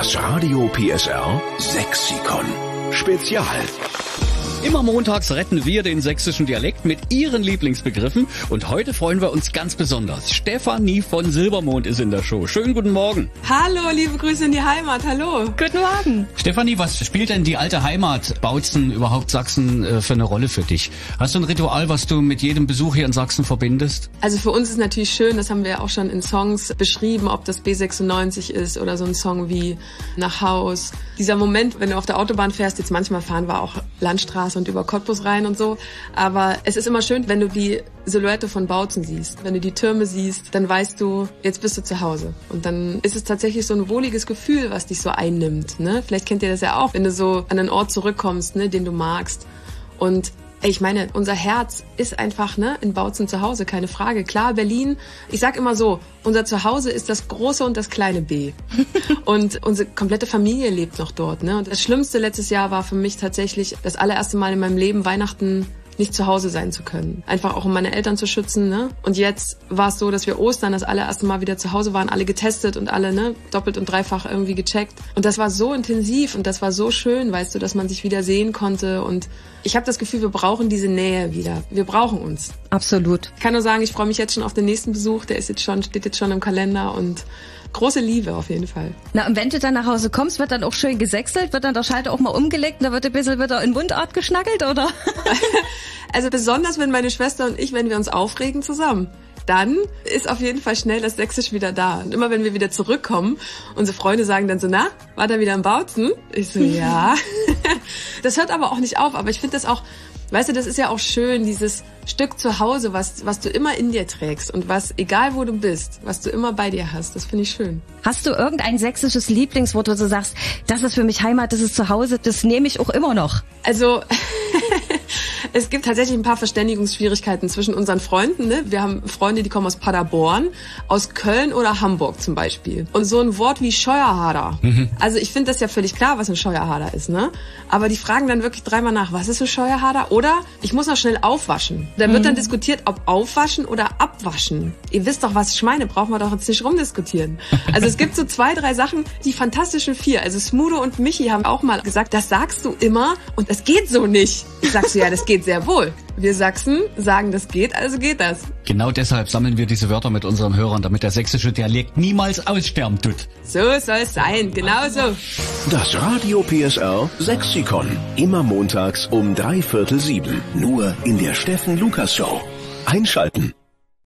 Das Radio PSR Sexikon Spezial. Immer montags retten wir den sächsischen Dialekt mit Ihren Lieblingsbegriffen und heute freuen wir uns ganz besonders. Stefanie von Silbermond ist in der Show. Schönen guten Morgen. Hallo, liebe Grüße in die Heimat, hallo. Guten Morgen. Stefanie, was spielt denn die alte Heimat, Bautzen, überhaupt Sachsen, für eine Rolle für dich? Hast du ein Ritual, was du mit jedem Besuch hier in Sachsen verbindest? Also für uns ist natürlich schön, das haben wir ja auch schon in Songs beschrieben, ob das B96 ist oder so ein Song wie Nach Haus. Dieser Moment, wenn du auf der Autobahn fährst, jetzt manchmal fahren wir auch Landstraße und über Cottbus rein und so. Aber es ist immer schön, wenn du die Silhouette von Bautzen siehst. Wenn du die Türme siehst, dann weißt du, jetzt bist du zu Hause. Und dann ist es tatsächlich so ein wohliges Gefühl, was dich so einnimmt. Ne? Vielleicht kennt ihr das ja auch, wenn du so an einen Ort zurückkommst, ne, den du magst. Und ich meine, unser Herz ist einfach in Bautzen zu Hause, keine Frage. Klar, Berlin, ich sag immer so, unser Zuhause ist das große und das kleine B. Und unsere komplette Familie lebt noch dort. Ne? Und das Schlimmste letztes Jahr war für mich tatsächlich das allererste Mal in meinem Leben, Weihnachten nicht zu Hause sein zu können. Einfach auch, um meine Eltern zu schützen. Ne? Und jetzt war es so, dass wir Ostern das allererste Mal wieder zu Hause waren, alle getestet und alle doppelt und dreifach irgendwie gecheckt. Und das war so intensiv und das war so schön, weißt du, dass man sich wieder sehen konnte. Und ich habe das Gefühl, wir brauchen diese Nähe wieder. Wir brauchen uns. Absolut. Ich kann nur sagen, ich freue mich jetzt schon auf den nächsten Besuch. Der steht jetzt schon im Kalender und große Liebe auf jeden Fall. Na, und wenn du dann nach Hause kommst, wird dann auch schön gesächselt? Wird dann der Schalter auch mal umgelegt und da wird ein bisschen wieder in Mundart geschnackelt, oder? Also besonders, wenn meine Schwester und ich, wenn wir uns aufregen zusammen, dann ist auf jeden Fall schnell das Sächsisch wieder da. Und immer wenn wir wieder zurückkommen, unsere Freunde sagen dann so, na, war da wieder im Bautzen? Ich so, ja. Das hört aber auch nicht auf, aber ich finde das auch, weißt du, das ist ja auch schön, dieses Stück zu Hause, was du immer in dir trägst und was, egal wo du bist, was du immer bei dir hast, das finde ich schön. Hast du irgendein sächsisches Lieblingswort, wo du sagst, das ist für mich Heimat, das ist zu Hause, das nehme ich auch immer noch? Also, es gibt tatsächlich ein paar Verständigungsschwierigkeiten zwischen unseren Freunden. Ne? Wir haben Freunde, die kommen aus Paderborn, aus Köln oder Hamburg zum Beispiel. Und so ein Wort wie Scheuerhader. Also ich finde das ja völlig klar, was ein Scheuerhader ist. Ne? Aber die fragen dann wirklich dreimal nach, was ist ein Scheuerhader? Oder ich muss noch schnell aufwaschen. Da wird dann diskutiert, ob aufwaschen oder abwaschen. Ihr wisst doch, was ich meine, brauchen wir doch jetzt nicht rumdiskutieren. Also es gibt so 2, 3 Sachen, die fantastischen 4. Also Smudo und Michi haben auch mal gesagt, das sagst du immer und das geht so nicht. Sagst du, ja, das geht sehr wohl. Wir Sachsen sagen, das geht, also geht das. Genau deshalb sammeln wir diese Wörter mit unseren Hörern, damit der sächsische Dialekt niemals aussterben tut. So soll es sein, genau so. Das Radio PSR Sexikon. Immer montags um 6:45. Nur in der Steffen Lukas Show. Einschalten.